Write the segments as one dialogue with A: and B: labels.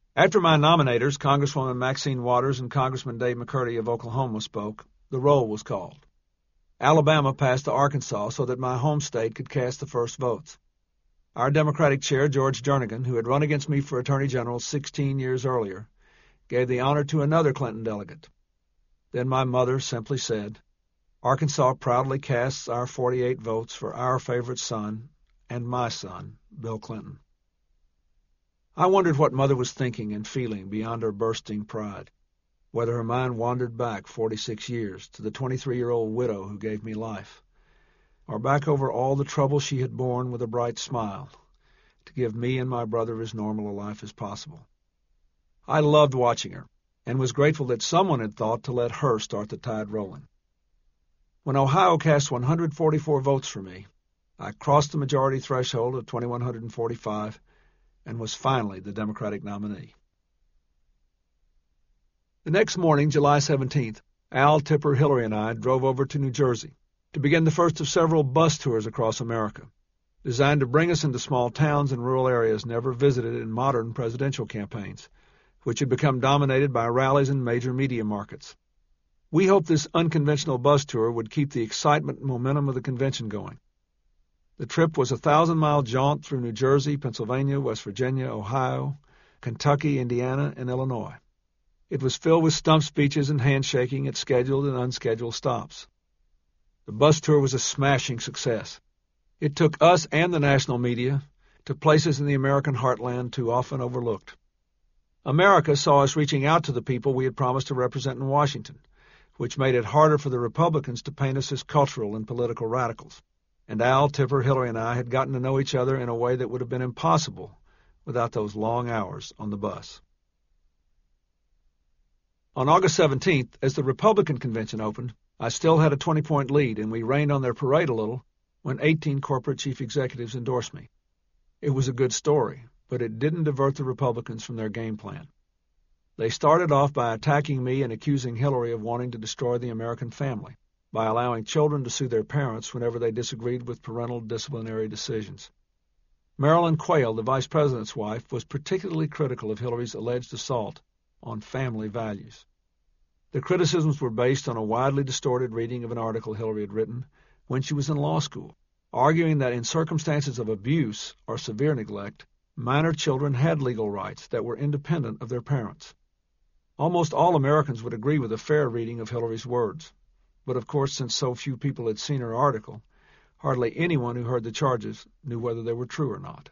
A: After my nominators, Congresswoman Maxine Waters and Congressman Dave McCurdy of Oklahoma spoke, the roll was called. Alabama passed to Arkansas so that my home state could cast the first votes. Our Democratic chair, George Jernigan, who had run against me for Attorney General 16 years earlier, gave the honor to another Clinton delegate. Then my mother simply said, "Arkansas proudly casts our 48 votes for our favorite son and my son, Bill Clinton." I wondered what Mother was thinking and feeling beyond her bursting pride, whether her mind wandered back 46 years to the 23-year-old widow who gave me life, or back over all the trouble she had borne with a bright smile to give me and my brother as normal a life as possible. I loved watching her and was grateful that someone had thought to let her start the tide rolling. When Ohio cast 144 votes for me, I crossed the majority threshold of 2,145 and was finally the Democratic nominee. The next morning, July 17th, Al, Tipper, Hillary, and I drove over to New Jersey to begin the first of several bus tours across America, designed to bring us into small towns and rural areas never visited in modern presidential campaigns, which had become dominated by rallies in major media markets. We hoped this unconventional bus tour would keep the excitement and momentum of the convention going. The trip was a 1,000-mile jaunt through New Jersey, Pennsylvania, West Virginia, Ohio, Kentucky, Indiana, and Illinois. It was filled with stump speeches and handshaking at scheduled and unscheduled stops. The bus tour was a smashing success. It took us and the national media to places in the American heartland too often overlooked. America saw us reaching out to the people we had promised to represent in Washington, which made it harder for the Republicans to paint us as cultural and political radicals. And Al, Tipper, Hillary, and I had gotten to know each other in a way that would have been impossible without those long hours on the bus. On August 17th, as the Republican convention opened, I still had a 20-point lead, and we rained on their parade a little when 18 corporate chief executives endorsed me. It was a good story, but it didn't divert the Republicans from their game plan. They started off by attacking me and accusing Hillary of wanting to destroy the American family by allowing children to sue their parents whenever they disagreed with parental disciplinary decisions. Marilyn Quayle, the vice president's wife, was particularly critical of Hillary's alleged assault on family values. The criticisms were based on a widely distorted reading of an article Hillary had written when she was in law school, arguing that in circumstances of abuse or severe neglect, minor children had legal rights that were independent of their parents. Almost all Americans would agree with a fair reading of Hillary's words, but of course, since so few people had seen her article, hardly anyone who heard the charges knew whether they were true or not.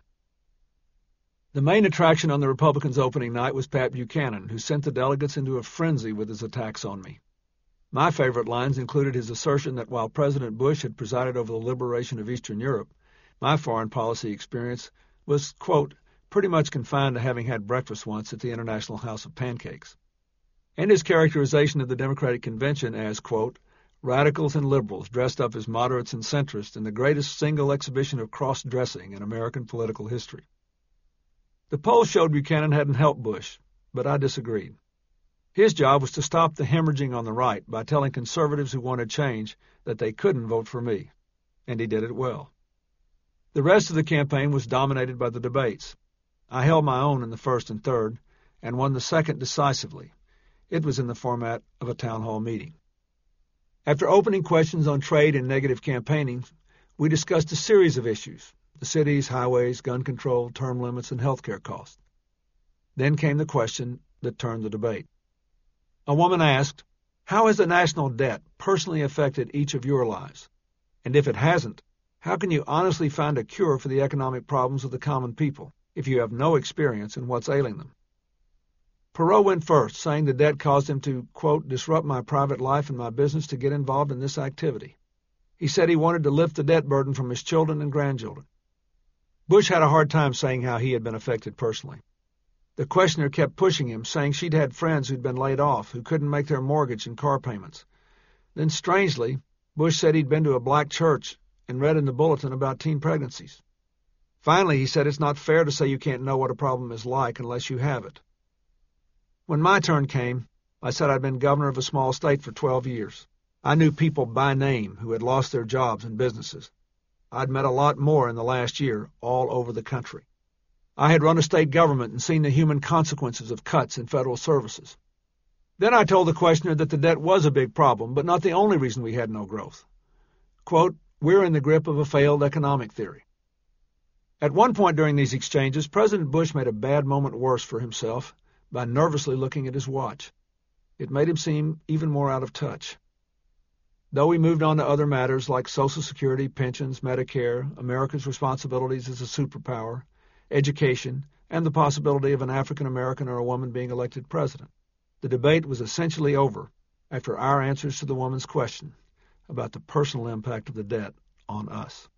A: The main attraction on the Republicans' opening night was Pat Buchanan, who sent the delegates into a frenzy with his attacks on me. My favorite lines included his assertion that while President Bush had presided over the liberation of Eastern Europe, my foreign policy experience was, quote, pretty much confined to having had breakfast once at the International House of Pancakes. And his characterization of the Democratic Convention as, quote, radicals and liberals dressed up as moderates and centrists in the greatest single exhibition of cross-dressing in American political history. The polls showed Buchanan hadn't helped Bush, but I disagreed. His job was to stop the hemorrhaging on the right by telling conservatives who wanted change that they couldn't vote for me, and he did it well. The rest of the campaign was dominated by the debates. I held my own in the first and third, and won the second decisively. It was in the format of a town hall meeting. After opening questions on trade and negative campaigning, we discussed a series of issues: the cities, highways, gun control, term limits, and health care costs. Then came the question that turned the debate. A woman asked, "How has the national debt personally affected each of your lives? And if it hasn't, how can you honestly find a cure for the economic problems of the common people if you have no experience in what's ailing them?" Perot went first, saying the debt caused him to, quote, disrupt my private life and my business to get involved in this activity. He said he wanted to lift the debt burden from his children and grandchildren. Bush had a hard time saying how he had been affected personally. The questioner kept pushing him, saying she'd had friends who'd been laid off, who couldn't make their mortgage and car payments. Then, strangely, Bush said he'd been to a black church and read in the bulletin about teen pregnancies. Finally, he said it's not fair to say you can't know what a problem is like unless you have it. When my turn came, I said I'd been governor of a small state for 12 years. I knew people by name who had lost their jobs and businesses. I'd met a lot more in the last year all over the country. I had run a state government and seen the human consequences of cuts in federal services. Then I told the questioner that the debt was a big problem, but not the only reason we had no growth. Quote, "We're in the grip of a failed economic theory." At one point during these exchanges, President Bush made a bad moment worse for himself by nervously looking at his watch. It made him seem even more out of touch. Though we moved on to other matters like Social Security, pensions, Medicare, America's responsibilities as a superpower, education, and the possibility of an African American or a woman being elected president, the debate was essentially over after our answers to the woman's question about the personal impact of the debt on us.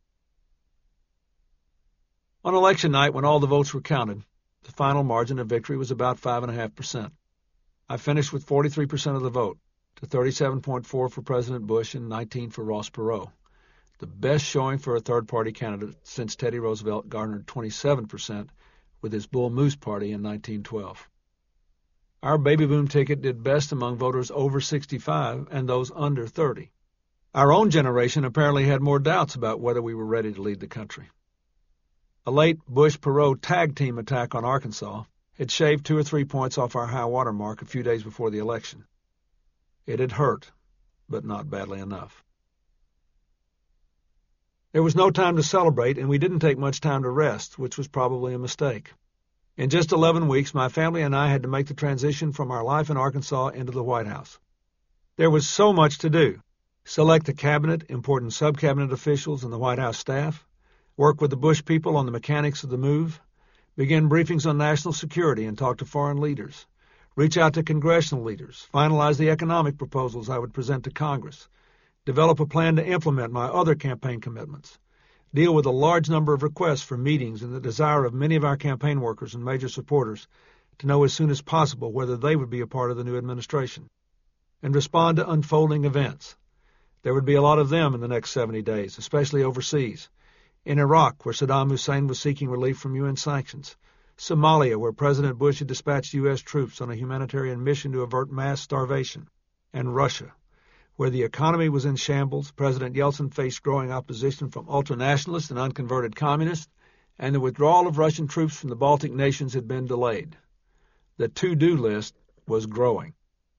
A: On election night, when all the votes were counted, the final margin of victory was about 5.5%. I finished with 43% of the vote, to 37.4 for President Bush and 19 for Ross Perot, the best showing for a third-party candidate since Teddy Roosevelt garnered 27% with his Bull Moose Party in 1912. Our baby boom ticket did best among voters over 65 and those under 30. Our own generation apparently had more doubts about whether we were ready to lead the country. A late Bush-Perot tag team attack on Arkansas had shaved 2 or 3 points off our high water mark a few days before the election. It had hurt, but not badly enough. There was no time to celebrate, and we didn't take much time to rest, which was probably a mistake. In just 11 weeks, my family and I had to make the transition from our life in Arkansas into the White House. There was so much to do. Select the cabinet, important sub-cabinet officials, and the White House staff, work with the Bush people on the mechanics of the move, begin briefings on national security and talk to foreign leaders, reach out to congressional leaders, finalize the economic proposals I would present to Congress, develop a plan to implement my other campaign commitments, deal with a large number of requests for meetings and the desire of many of our campaign workers and major supporters to know as soon as possible whether they would be a part of the new administration, and respond to unfolding events. There would be a lot of them in the next 70 days, especially overseas. In Iraq, where Saddam Hussein was seeking relief from UN sanctions. Somalia, where President Bush had dispatched U.S. troops on a humanitarian mission to avert mass starvation. And Russia, where the economy was in shambles, President Yeltsin faced growing opposition from ultranationalists and unconverted communists, and the withdrawal of Russian troops from the Baltic nations had been delayed. The to-do list was growing.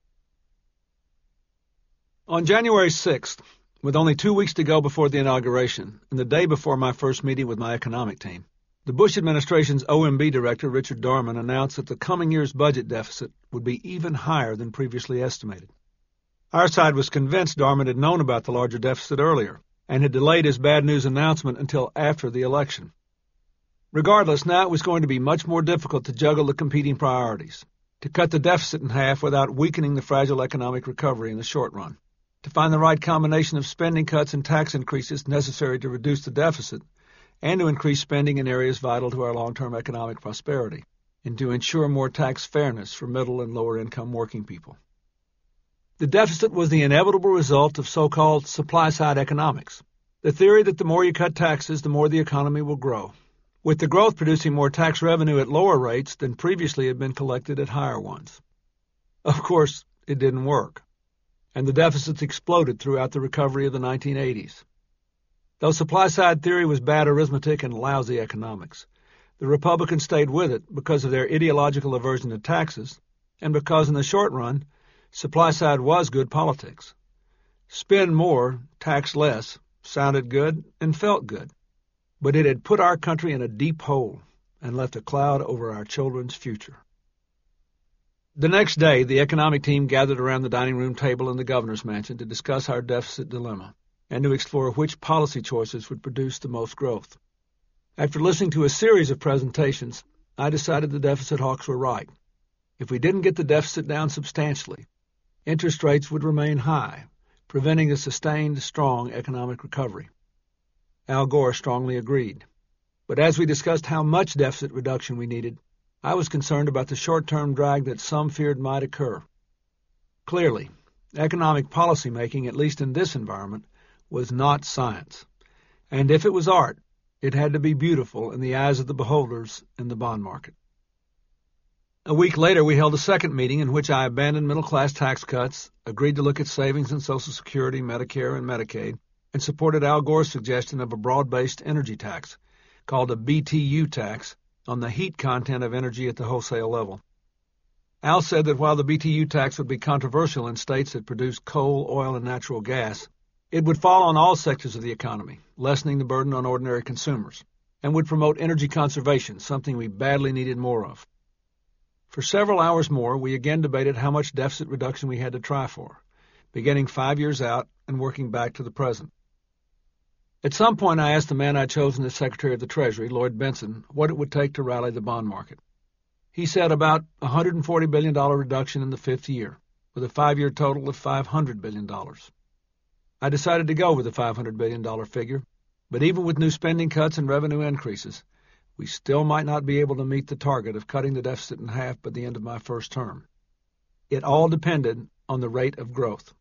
A: On January 6th, with only 2 weeks to go before the inauguration, and the day before my first meeting with my economic team, the Bush administration's OMB director, Richard Darman, announced that the coming year's budget deficit would be even higher than previously estimated. Our side was convinced Darman had known about the larger deficit earlier and had delayed his bad news announcement until after the election. Regardless, now it was going to be much more difficult to juggle the competing priorities, to cut the deficit in half without weakening the fragile economic recovery in the short run, to find the right combination of spending cuts and tax increases necessary to reduce the deficit, and to increase spending in areas vital to our long-term economic prosperity, and to ensure more tax fairness for middle and lower-income working people. The deficit was the inevitable result of so-called supply-side economics, the theory that the more you cut taxes, the more the economy will grow, with the growth producing more tax revenue at lower rates than previously had been collected at higher ones. Of course, it didn't work, and the deficits exploded throughout the recovery of the 1980s. Though supply-side theory was bad arithmetic and lousy economics, the Republicans stayed with it because of their ideological aversion to taxes, and because in the short run, supply-side was good politics. Spend more, tax less, sounded good and felt good, but it had put our country in a deep hole and left a cloud over our children's future. The next day, the economic team gathered around the dining room table in the governor's mansion to discuss our deficit dilemma and to explore which policy choices would produce the most growth. After listening to a series of presentations, I decided the deficit hawks were right. If we didn't get the deficit down substantially, interest rates would remain high, preventing a sustained, strong economic recovery. Al Gore strongly agreed. But as we discussed how much deficit reduction we needed, I was concerned about the short-term drag that some feared might occur. Clearly, economic policy-making, at least in this environment, was not science. And if it was art, it had to be beautiful in the eyes of the beholders in the bond market. A week later, we held a second meeting in which I abandoned middle-class tax cuts, agreed to look at savings in Social Security, Medicare, and Medicaid, and supported Al Gore's suggestion of a broad-based energy tax, called a BTU tax, on the heat content of energy at the wholesale level. Al said that while the BTU tax would be controversial in states that produce coal, oil, and natural gas, it would fall on all sectors of the economy, lessening the burden on ordinary consumers, and would promote energy conservation, something we badly needed more of. For several hours more, we again debated how much deficit reduction we had to try for, beginning 5 years out and working back to the present. At some point, I asked the man I'd chosen as Secretary of the Treasury, Lloyd Bentsen, what it would take to rally the bond market. He said about a $140 billion reduction in the 5th year, with a 5-year total of $500 billion. I decided to go with the $500 billion figure, but even with new spending cuts and revenue increases, we still might not be able to meet the target of cutting the deficit in half by the end of my first term. It all depended on the rate of growth.